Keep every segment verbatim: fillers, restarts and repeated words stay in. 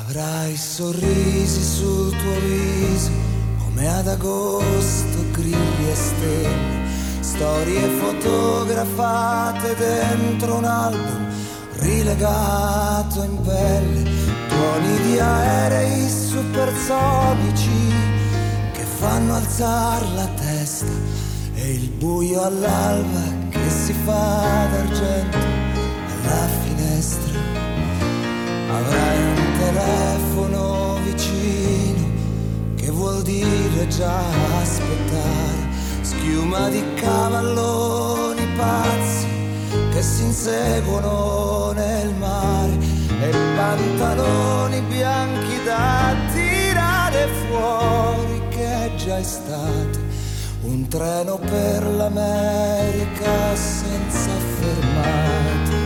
Avrai sorrisi sul tuo viso come ad agosto, grilli e stelle, storie fotografate dentro un album rilegato in pelle, tuoni di aerei supersonici che fanno alzar la testa e il buio all'alba che si fa d'argento alla finestra. Avrai un telefono vicino che vuol dire già aspettare, schiuma di cavalloni pazzi che si inseguono nel mare e pantaloni bianchi da tirare fuori, che è già estate, un treno per l'America senza fermate.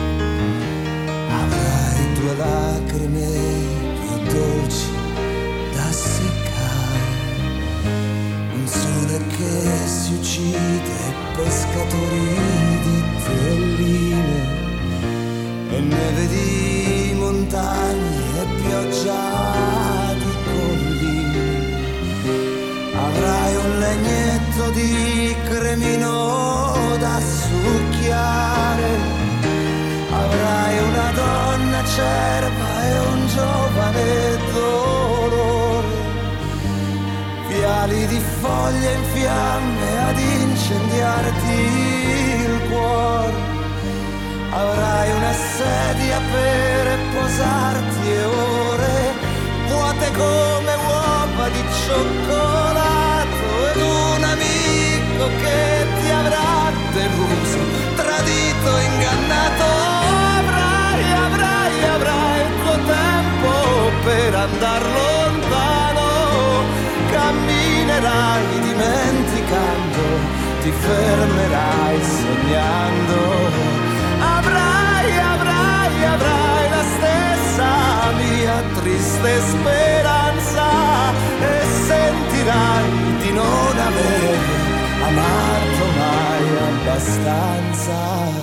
Avrai due lacrime più dolci da seccare, un sole che si uccide, pescatori di telline e neve di montagne e pioggia di colline. Avrai un legnetto di cremino da succhiare, avrai una donna acerba e un giovane dolore, viali di foglie in fiamme ad incendiarti il cuore. Avrai una sedia per posarti e ore vuote come uova di cioccolato ed un amico che ti avrà deluso, tradito, ingannato. Avrai, avrai, avrai il tuo tempo per andar lontano, camminerai dimenticando, ti fermerai sognando. Avrai, avrai, avrai la stessa mia triste speranza e sentirai di non aver amato mai abbastanza.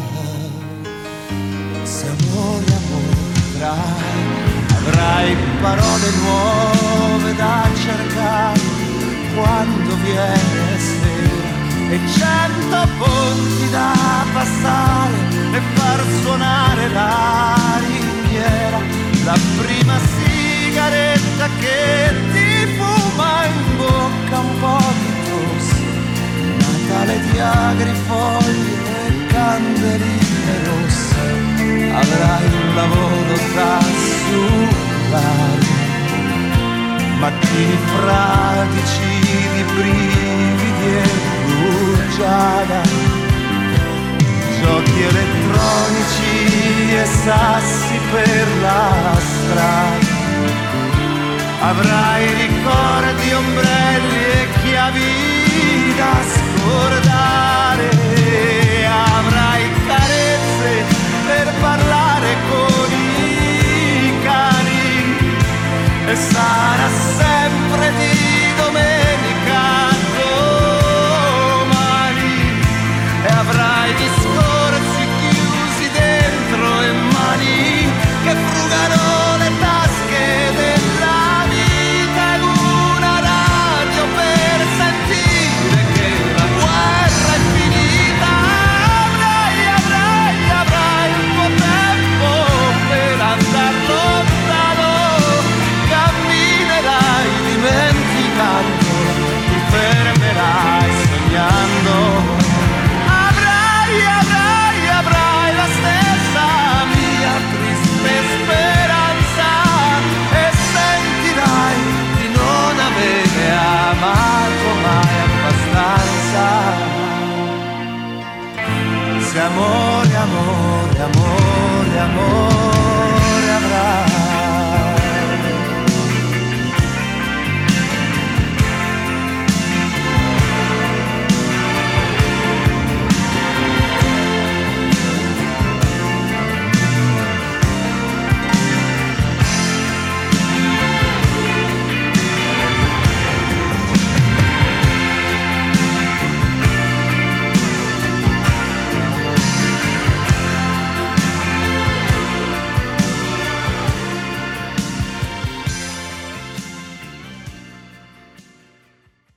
Se amore, amore avrai, avrai parole nuove da cercare quando viene sera e cento ponti da passare e far suonare la ringhiera, la prima sigaretta che ti fuma in bocca un po' di tosse, Natale di agrifoglie e candeline rosse. Avrai un lavoro da sull'aria, mattini fradici di brividi e rugiada, giochi elettronici e sassi per la strada. Avrai ricordi, ombrelli e chiavi da scordare, avrai carezze per parlare con i cani e sarà sempre di domenica domani e avrai discorsi chiusi dentro e mani che frugano le tasche della vita ed una radio per sentire che la guerra è finita. Avrai, avrai, avrai il tuo tempo per andar lontano, camminerai dimenticando, ti fermerai sognando. Se amore, amore, amore, amore